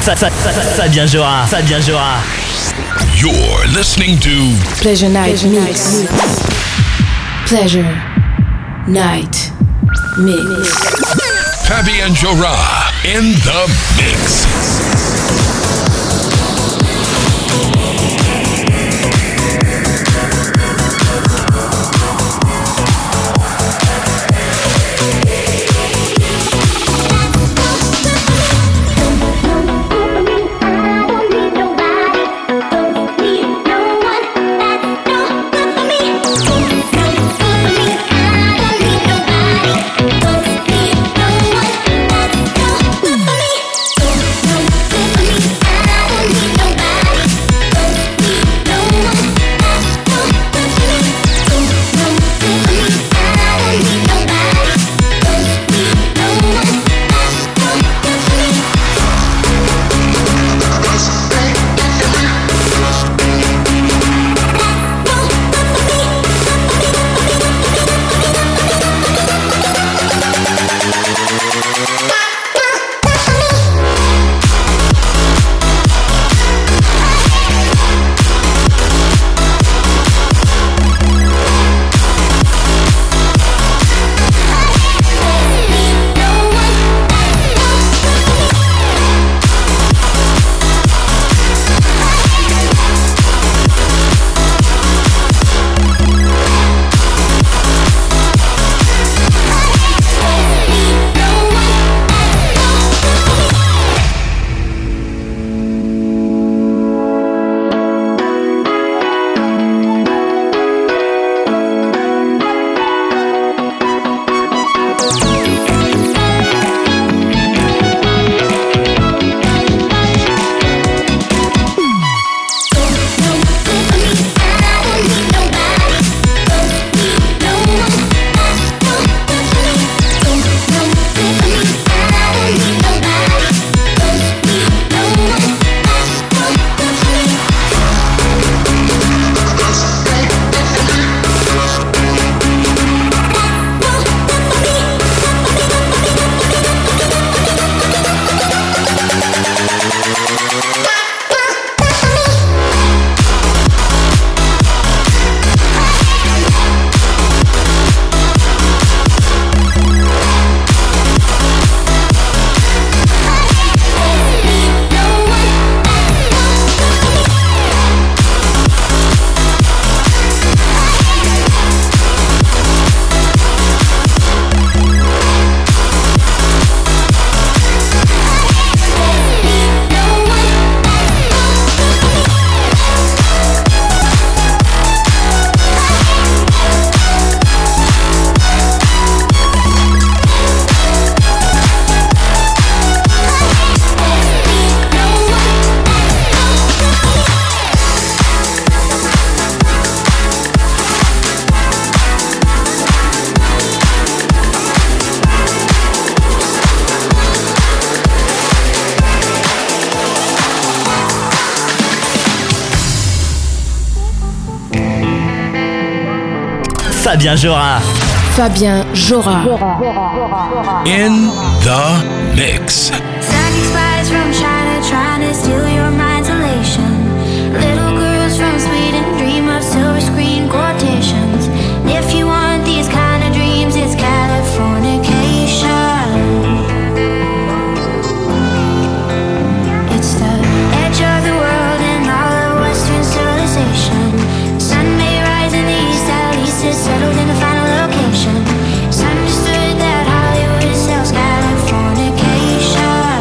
Fabien Jora. Fabien Jora. You're listening to Pleasure Night Mix. Pleasure Night Mix. Fabien Jora in the mix. Fabien Jora. Fabien Jora. In the mix. Sending spies from China trying to steal your mind's elation. Little girls from Sweden dream of silver screen quotations. If you want these kind of dreams, it's Californication. It's the edge of the world and all of Western civilization. Sun may rise in the east, at least it's settled in the final location. It's understood that Hollywood sells Californication.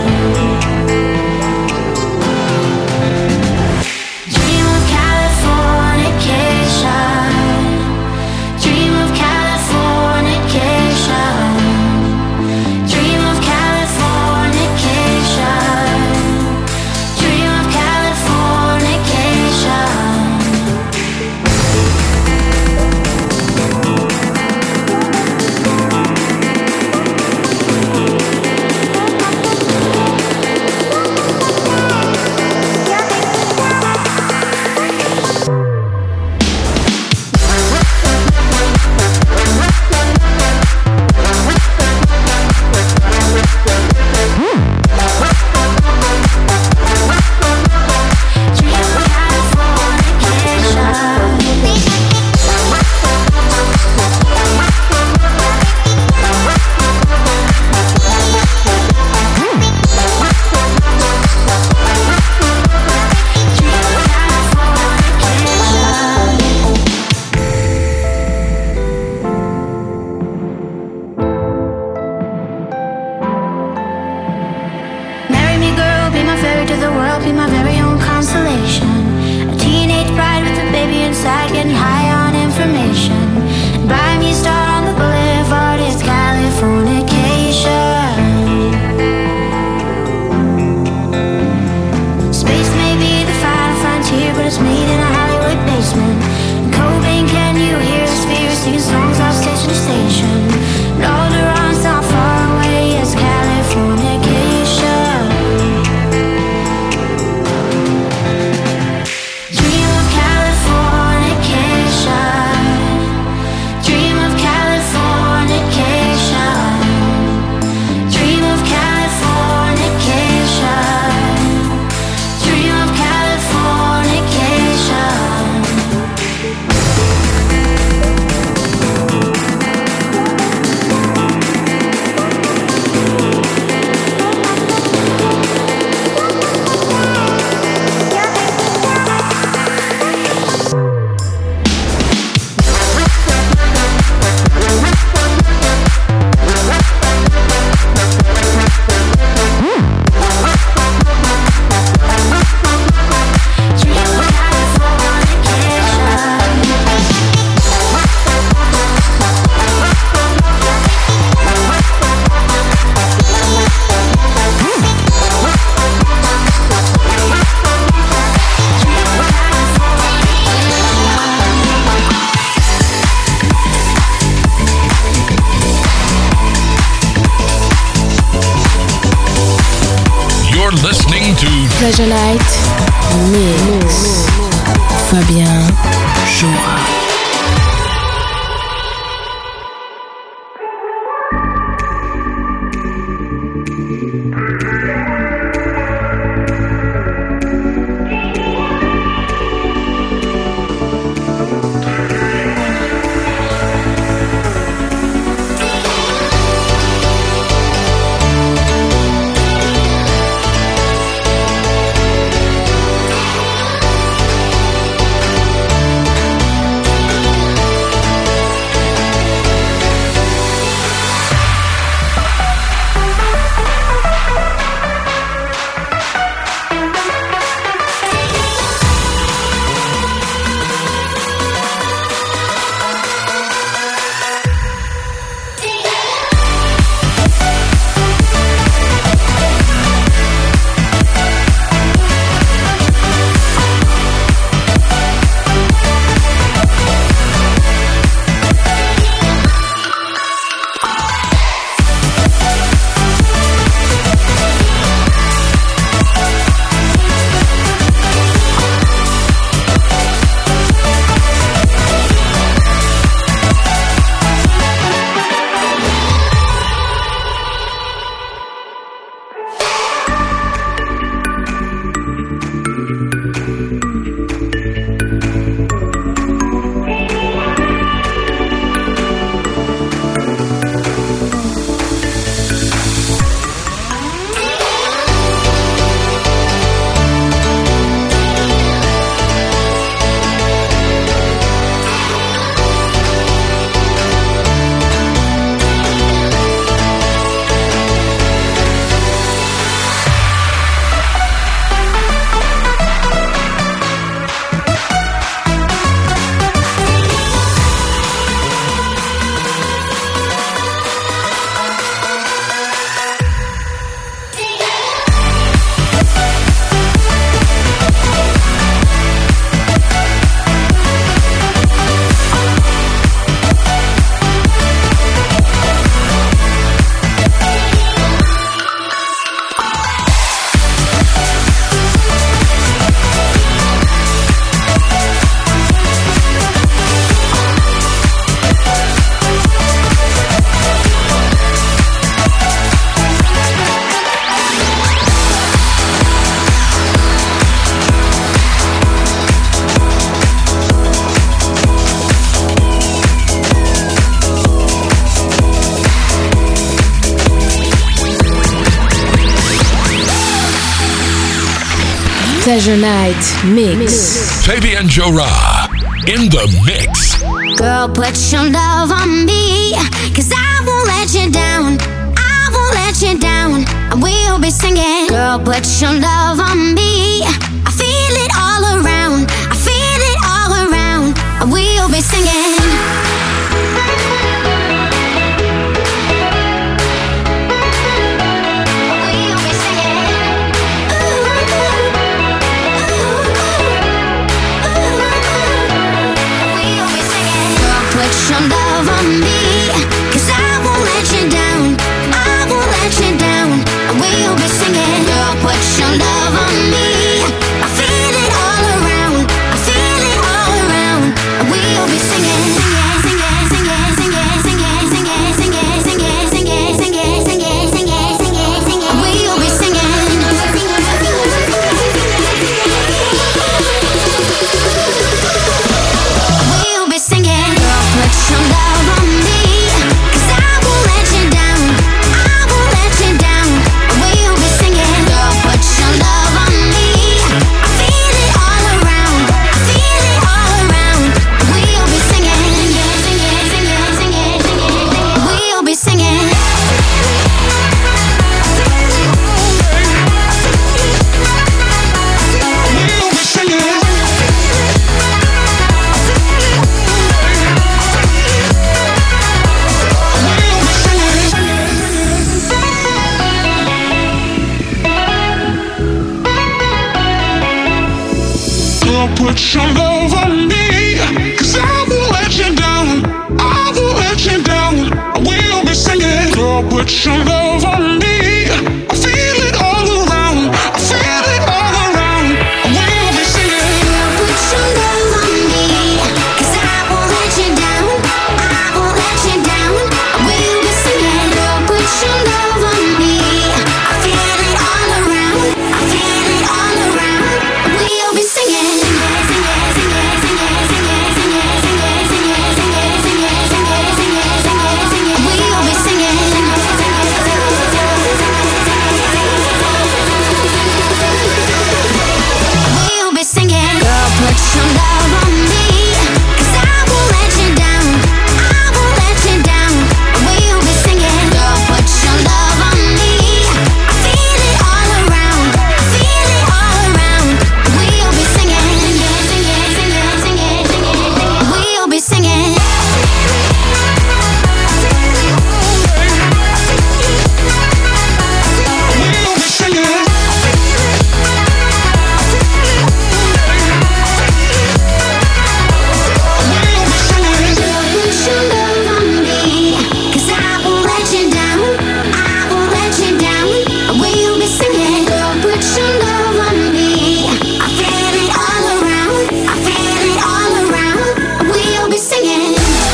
be my very own consolation. A teenage bride with a baby inside, getting high on information. And buy me a star on the boulevard, it's Californication. Space may be the final frontier, but it's made in a Hollywood basement. In Cobain, can you hear the sphere singing songs off station to station? And all around, not far away, it's Californication. Dream of Californication. Dream of Californication. Dream of Californication. Dream of Californication. You're listening to Pleasure Night Mix. Fabien Jora. Pleasure Night Mix. Fabien Jora in the mix. Girl, put your love on me, 'cause I won't let you down. I won't let you down. I will be singing. Girl, Girl, put your love on me. I feel it all around. I feel it all around. We'll be singing. Put your love on me, 'cause I won't let you down. I won't let you down. We'll be singing. Girl, put your love on me. I feel it all around. I feel it all around. We'll be singing. We'll be singing. We'll be singing. Put your love on me, 'cause I won't let you down. I won't let you down. We'll be singing. Girl, put your love on me. I feel it all around. I feel it all around. We'll be singing. We'll be singing. Put your love on me, 'cause I won't let you down. I won't let you down. We'll be singing. Girl, put your love on me. I feel it all around. I feel it all around. We'll be singing. Girl, put your love on me, 'cause I won't let you down. I won't let you down. We'll be singing. Girl, put your love on me. I feel it all around. I feel it all around. We'll be singing. We'll be singing. We'll be singing. Girl, put your love on me, 'cause I won't let you down. I won't let you down. We'll be singing. Girl, put your love on me. I feel it all around. I feel it all around. We'll be singing. We'll be singing. We'll be singing. Put your love on me, 'cause I won't let you down. I won't let you down. We'll be singing. Girl, put your love on me. I feel it all around. I feel it all around. We'll be singing.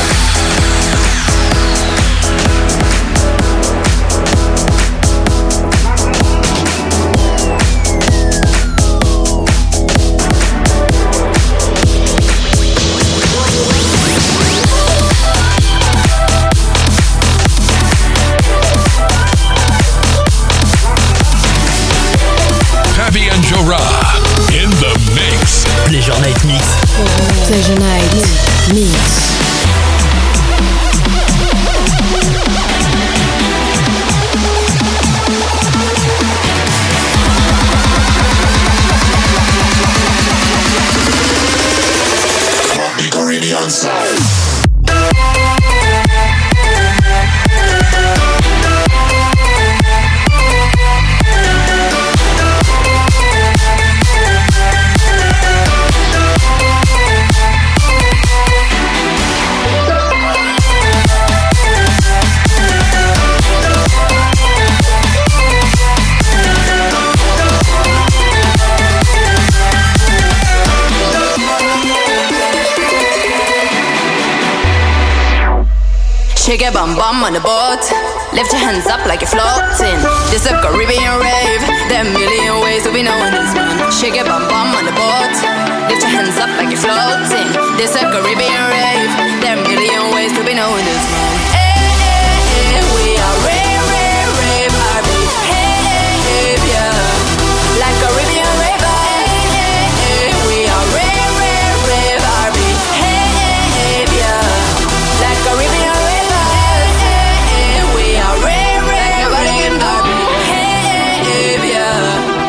Fabi and Jora in the mix. Pleasure Night Mix. Pleasure Night Mix. Caribbean sound. Shake your bum bum on the boat. Lift your hands up like you're floating. This a Caribbean rave. There are a million ways to be knowing this one. Shake your bum bum on the boat. Lift your hands up like you're floating. This a Caribbean rave. There are a million ways to be knowing this one. Hey, hey, hey, we are rave, rave, rave, RB. Hey, hey, hey, yeah. Like Caribbean rave. Hey, hey, hey, we are rave, rave, rave, RB. Hey, hey, hey, yeah. Like Caribbean rave. We are rare, rare, rare, yeah.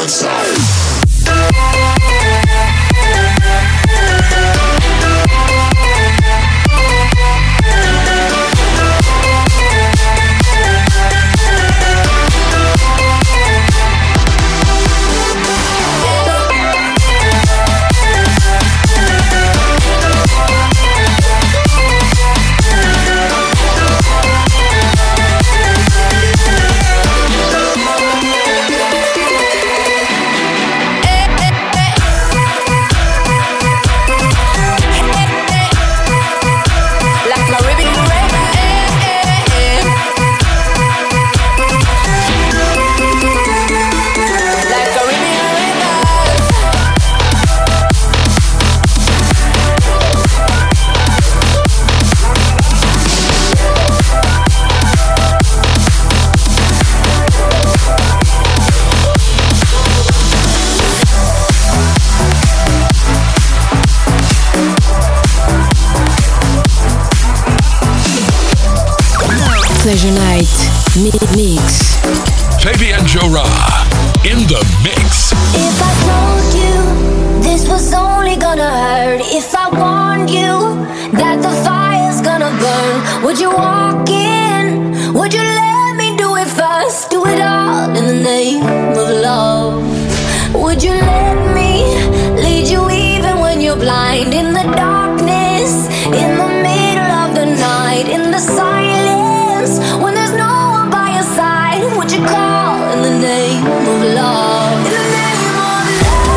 Pleasure Night Mix. Fabian Jora in the mix. If I told you this was only gonna hurt, if I warned you that the fire's gonna burn, would you walk in? Would you let me do it first? Do it all in the name of love. Would you let me lead you even when you're blind? In the darkness, in the middle of the night, in the silence, when there's no one by your side, would you call in the name of love? In the name of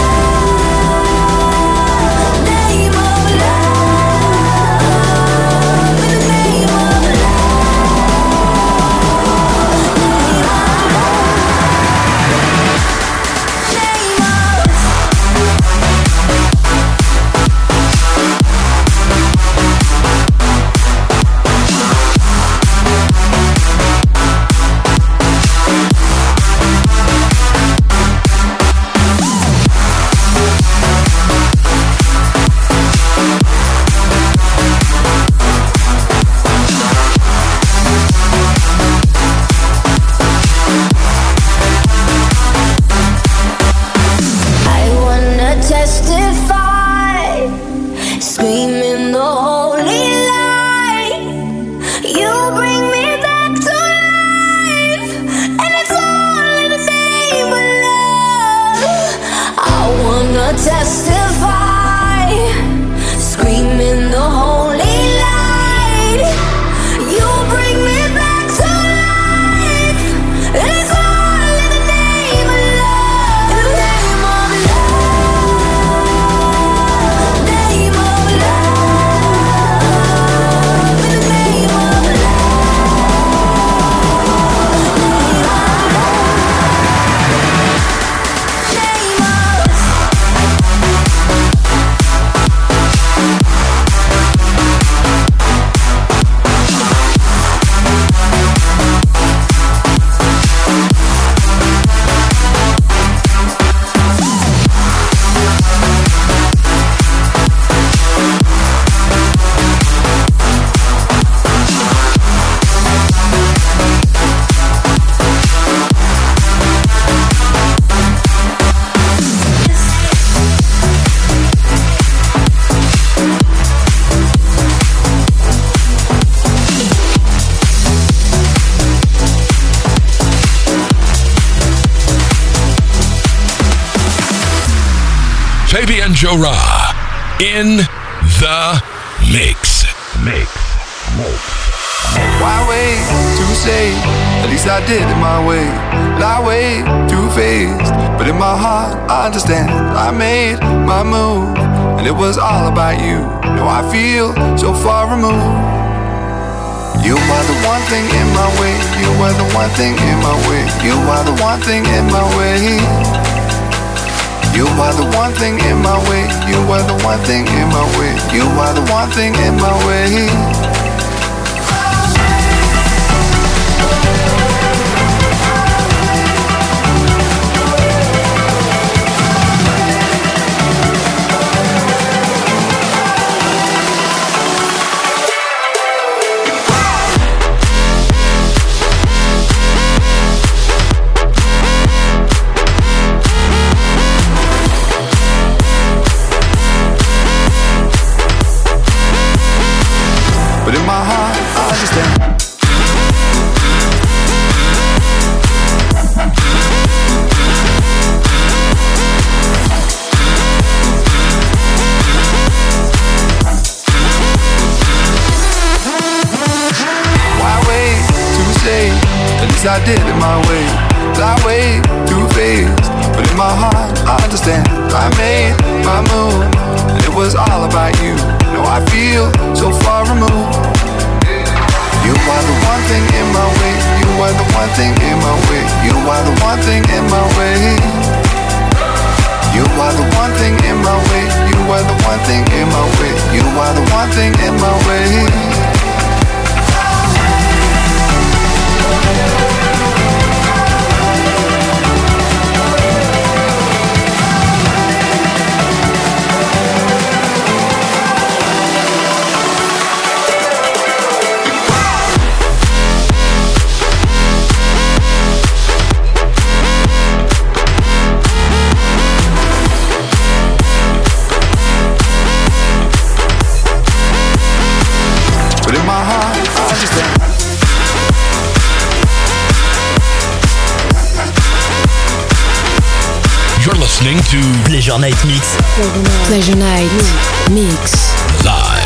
love, name of love, in the name of Fabian Jora in the mix. Why wait to say? At least I did it my way. But I wait too fast. But in my heart, I understand. I made my move, and it was all about you. Now I feel so far removed. You are the one thing in my way. You are the one thing in my way. You are the one thing in my way. You are the one thing in my way. You are the one thing in my way. You are the one thing in my way. but in my heart I understand. At least I did it my way. I way too fast, but in my heart I understand. I made my move, and it was all about you. Now I feel so far removed. You are the one thing in my way. You are the one thing in my way. You are the one thing in my way. You are the one thing in my way. You are the one thing in my way. You are the one thing in my way. But in my heart, I understand. You're listening to Pleasure Night Mix. Pleasure Night Mix. Live.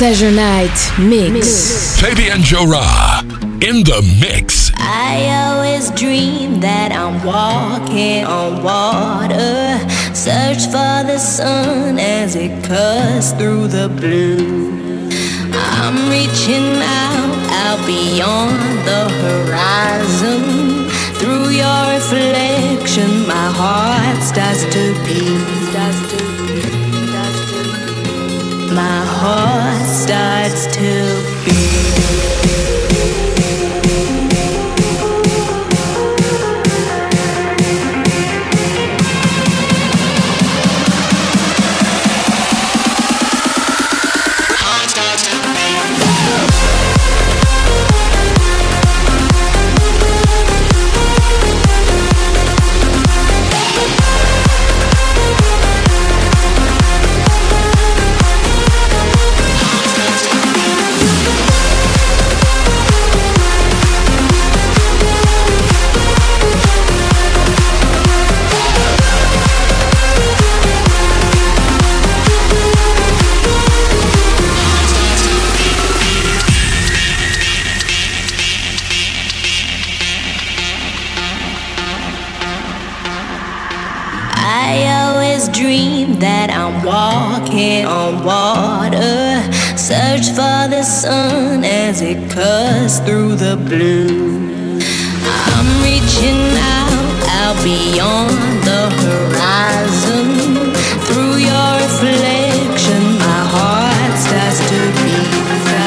Pleasure Night Mix. Fabian Jora in the mix. I always dream that I'm walking on water. Search for the sun as it cuts through the blue. I'm reaching out beyond the horizon. Through your reflection, my heart starts to beat. My heart starts to beat. That I'm walking on water. Search for the sun as it cuts through the blue. I'm reaching out beyond the horizon. Through your reflection, my heart starts to beat.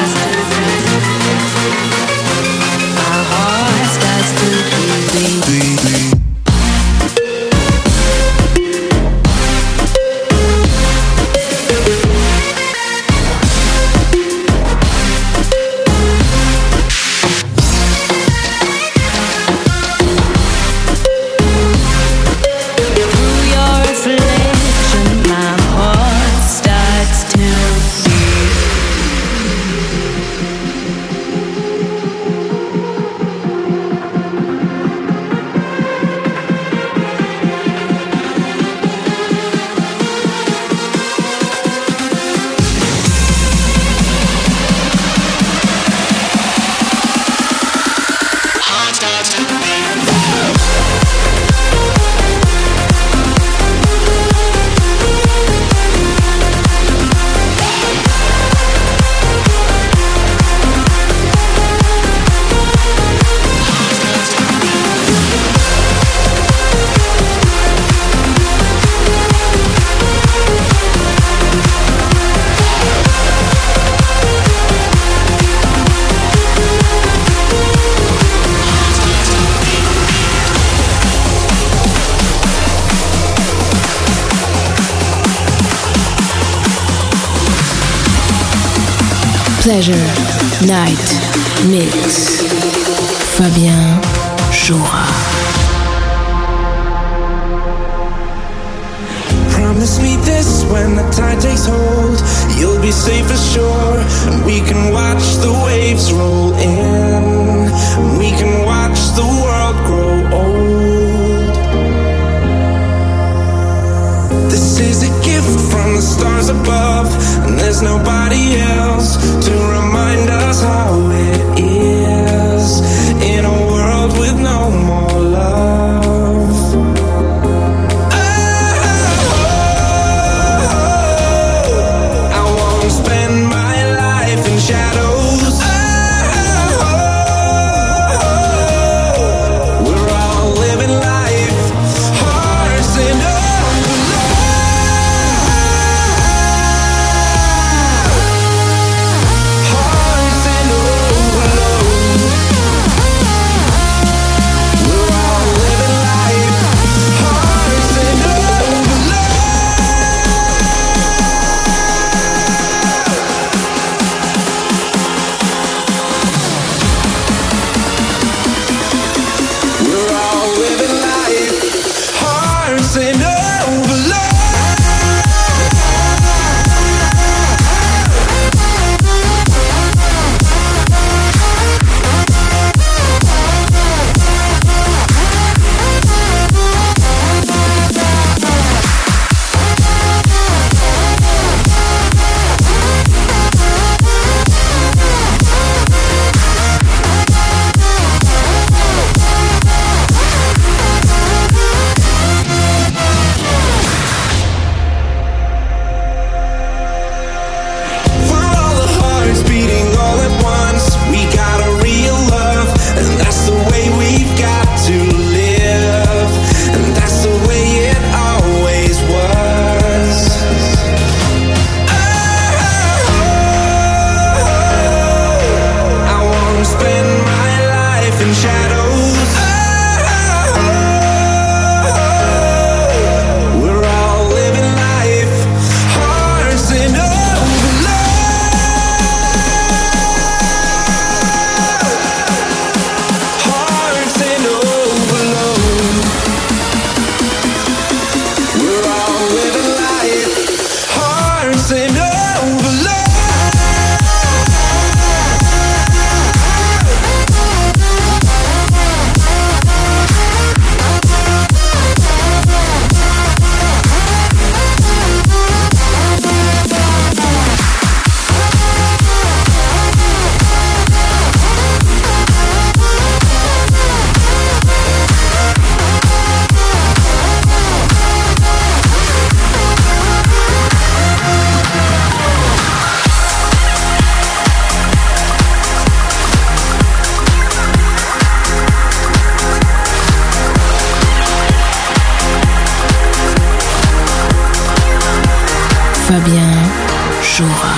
My heart starts to beat. Pleasure Night Mix. Fabien Jora. Promise me this when the tide takes hold. You'll be safe ashore, and we can watch the waves roll in. We can watch the world grow old. This is a gift from the stars above, and there's nobody else to remind us how it is in a world with no more love. Shadows. We're all living life, hearts and hearts and overload. We're all living life, hearts and overload. Fabien Jura.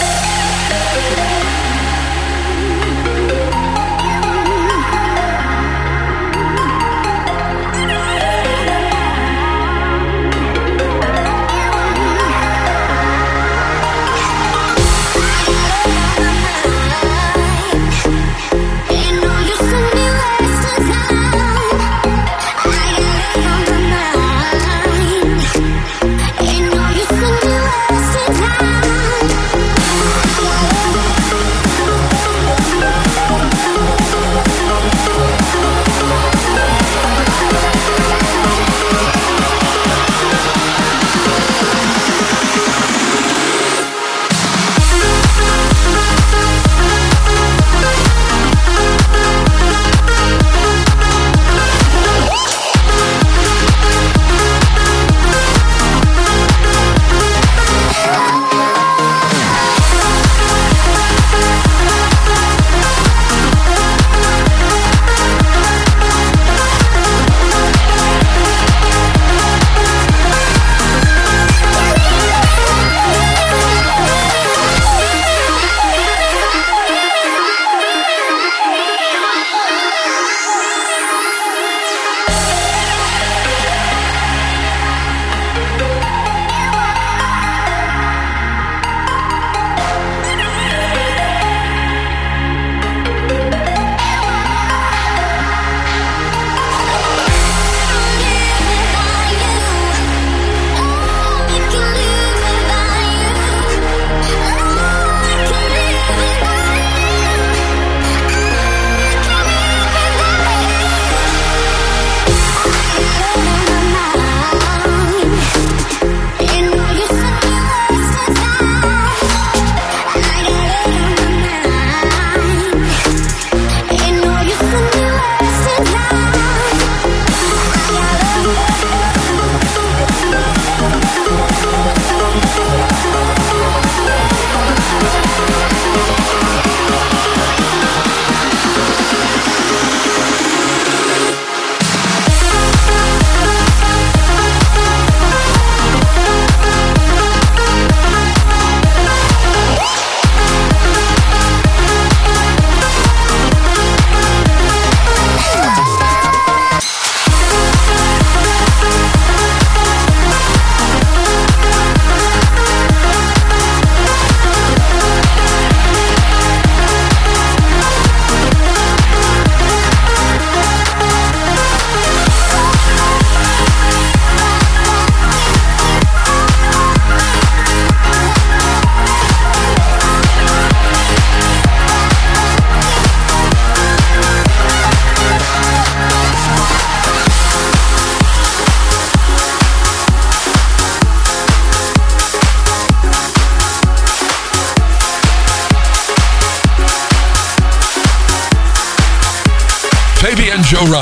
Fabien Jora.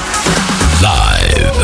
Live.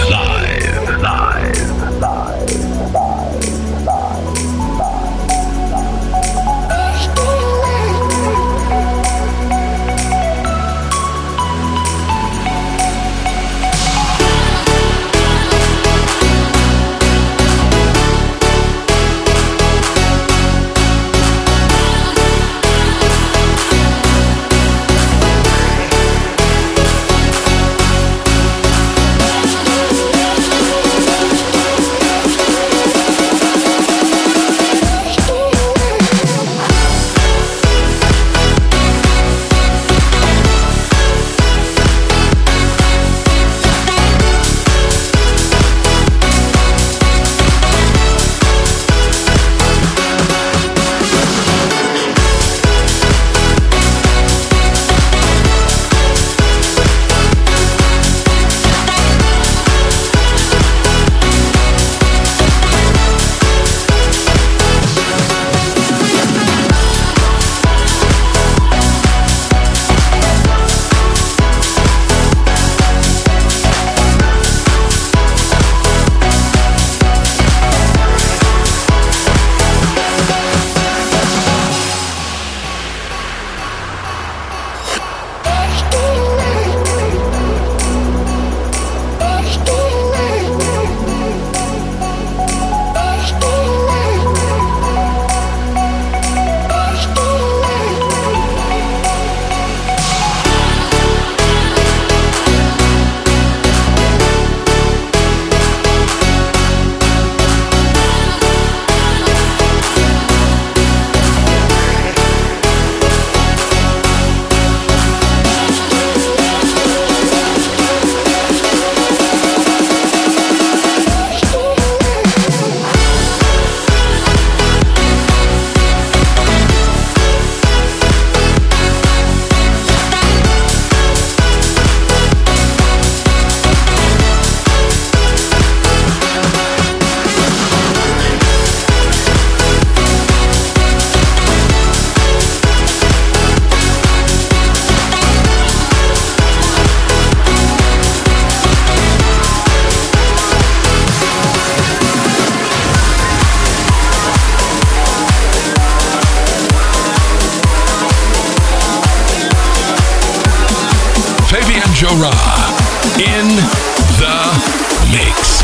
Jora in the mix.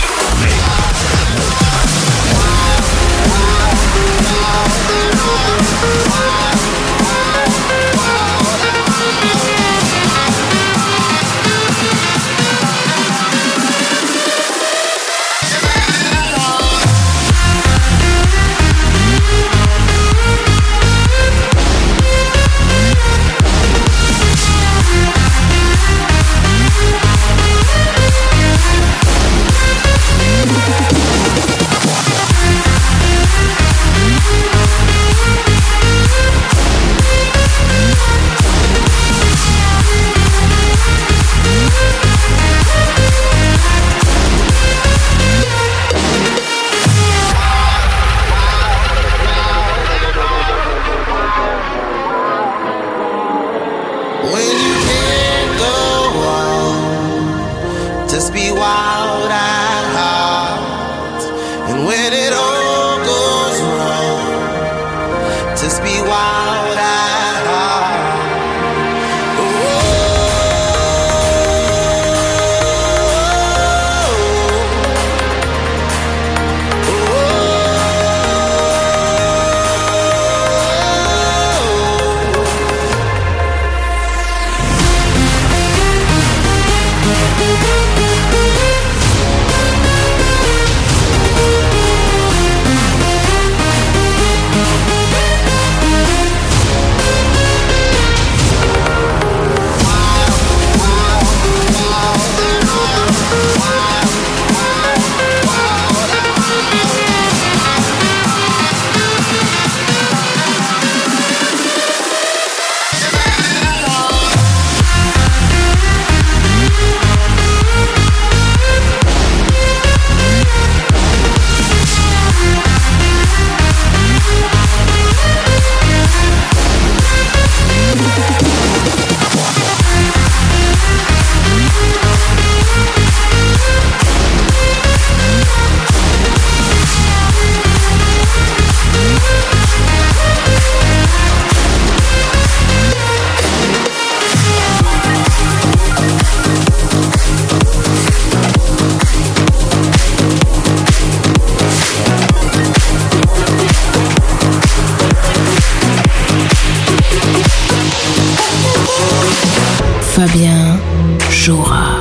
Fabien Jora.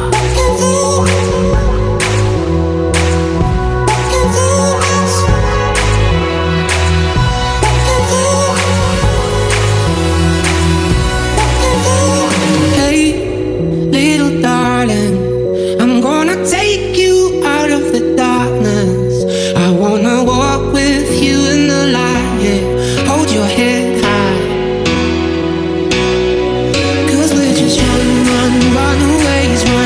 Run, run, run away, run.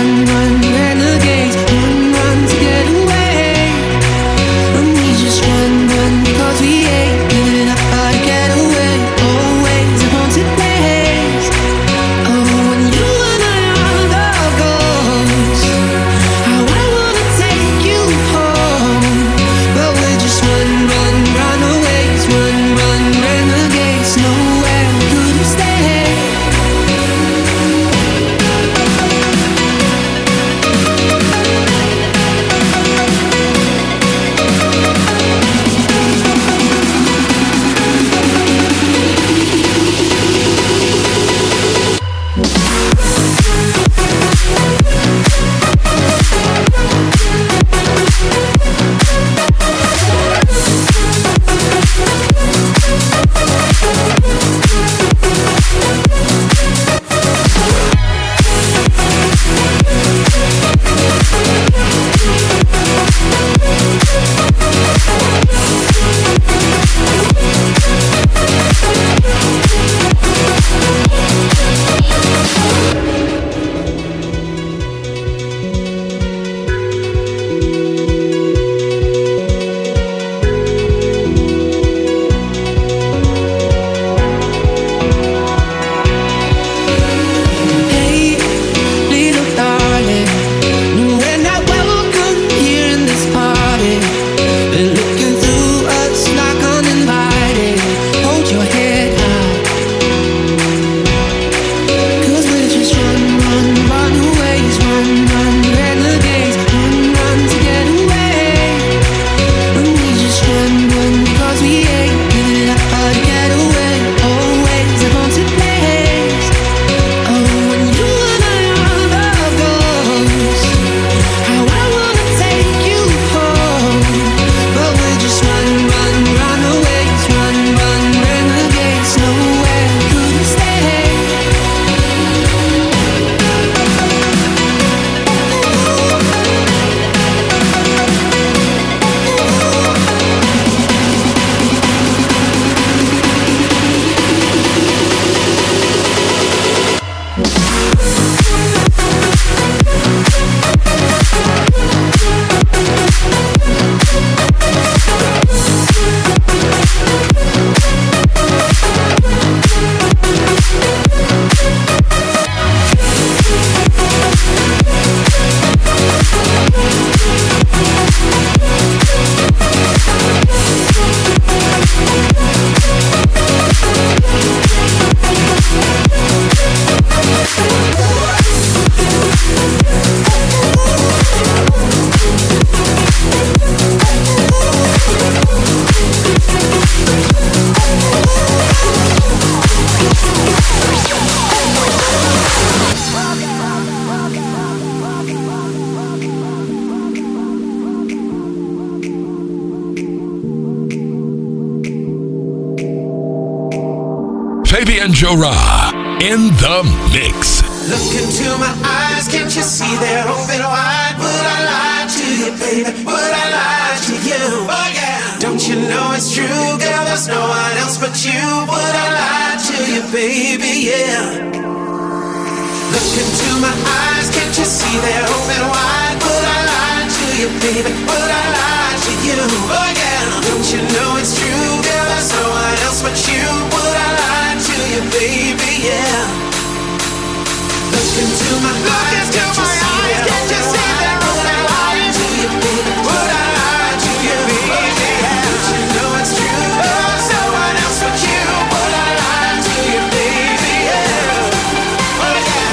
Fabian Jora in the mix. Look into my eyes, can't you see they're open wide? Would I lie to you, baby? Would I lie to you? Oh yeah. Don't you know it's true, girl? There's no one else but you. Would I lie to you, baby? Yeah. Look into my eyes, can't you see they're open wide? Would I lie to you, baby? Would I lie to you? Oh yeah. Don't you know it's true, girl? There's no one else but you. Would I lie to you, baby? Yeah. Look into my eyes, can't you see that? Would I lie to you, baby? Would I lie to you, baby? Don't you know it's true? There's no one else but you. Would I lie to you, baby? Yeah. Oh yeah.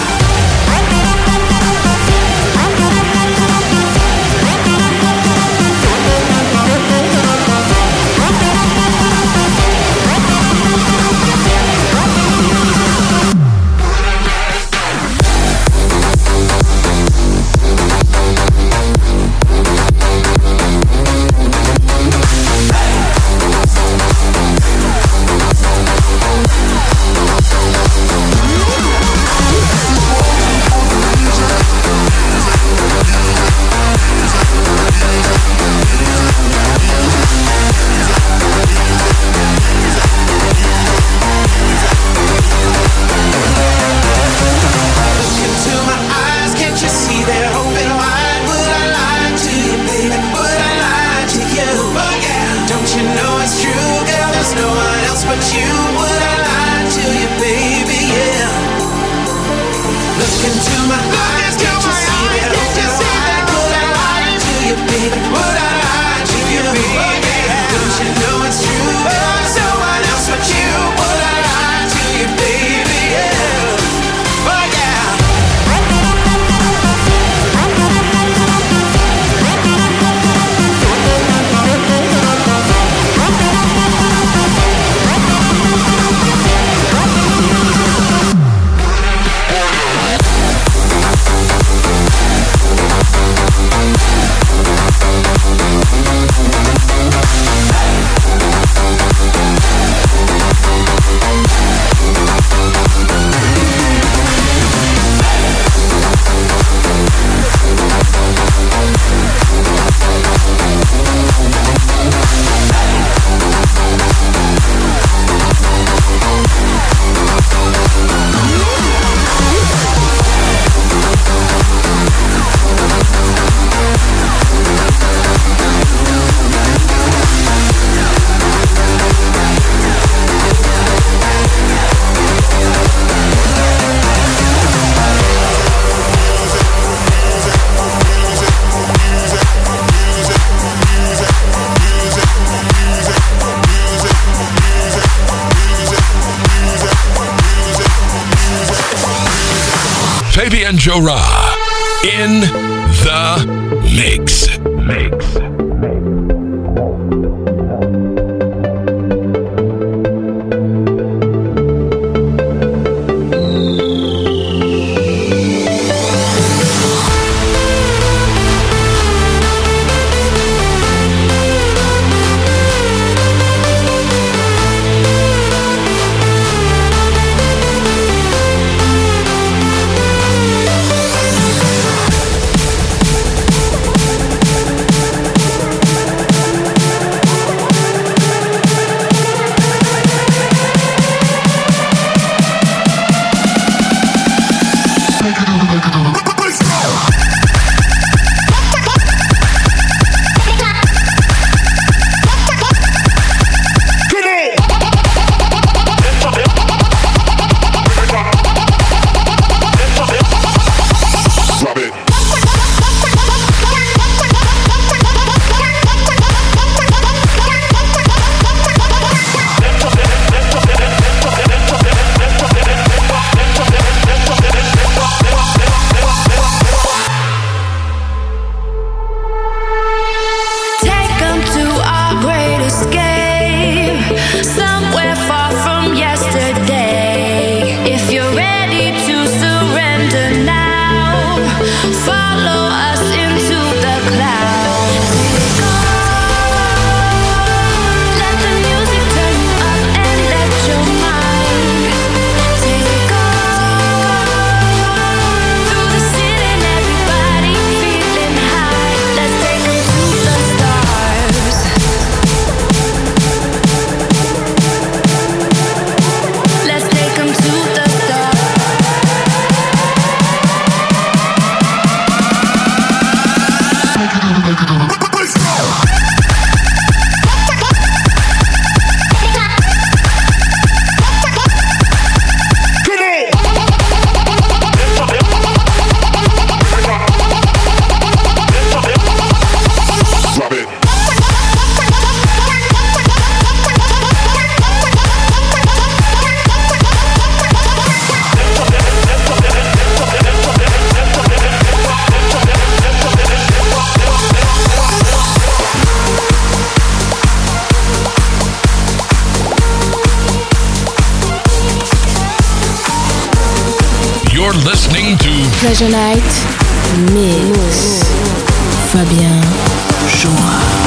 Fabian Jora in the mix. You're listening to Pleasure Night Mix. Fabien Jora.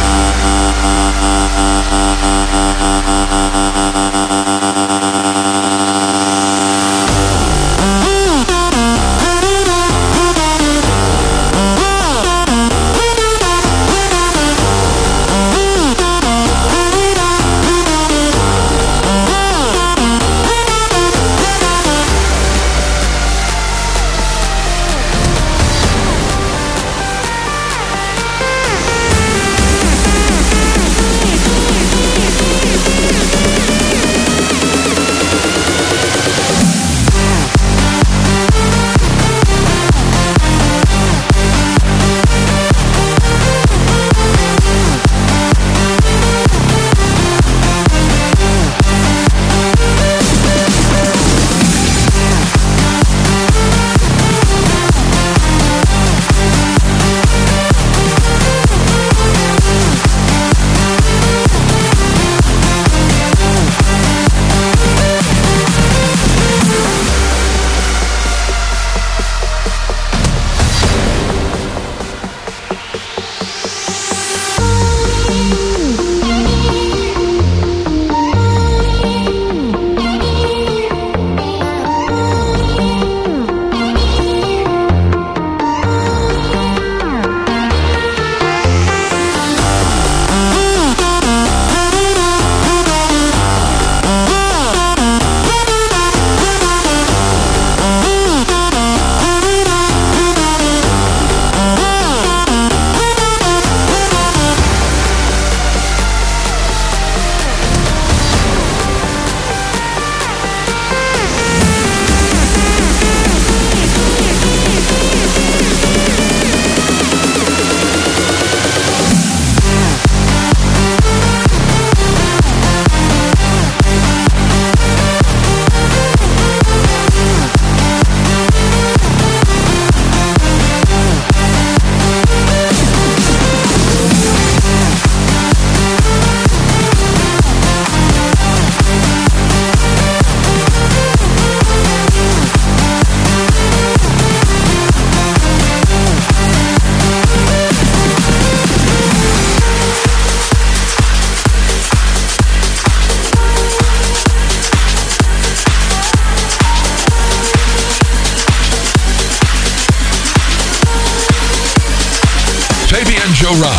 Fabien Jora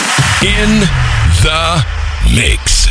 in the mix.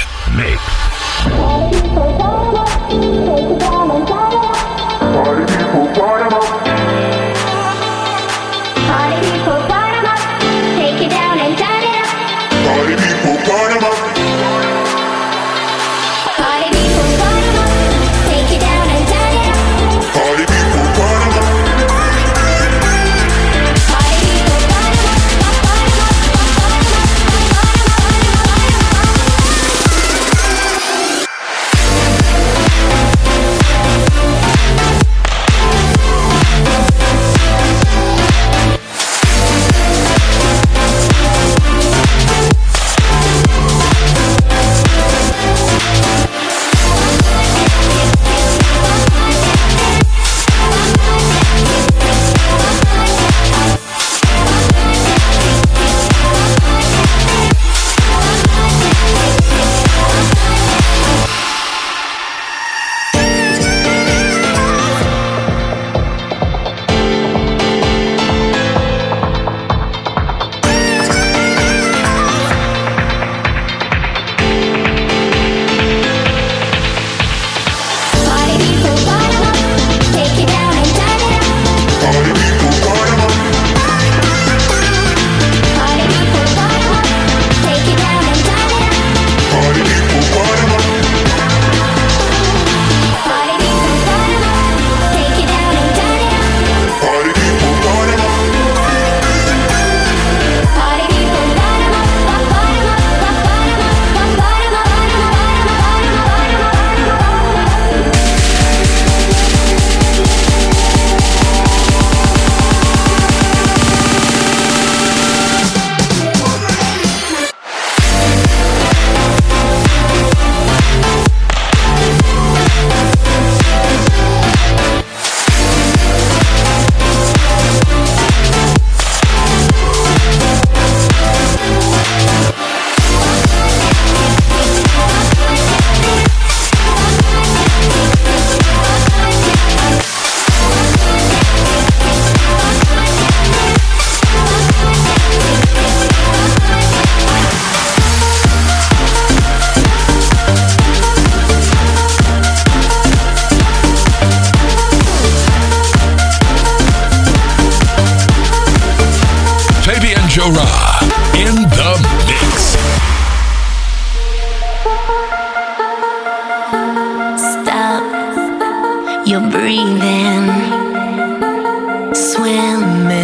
you're breathing, swimming.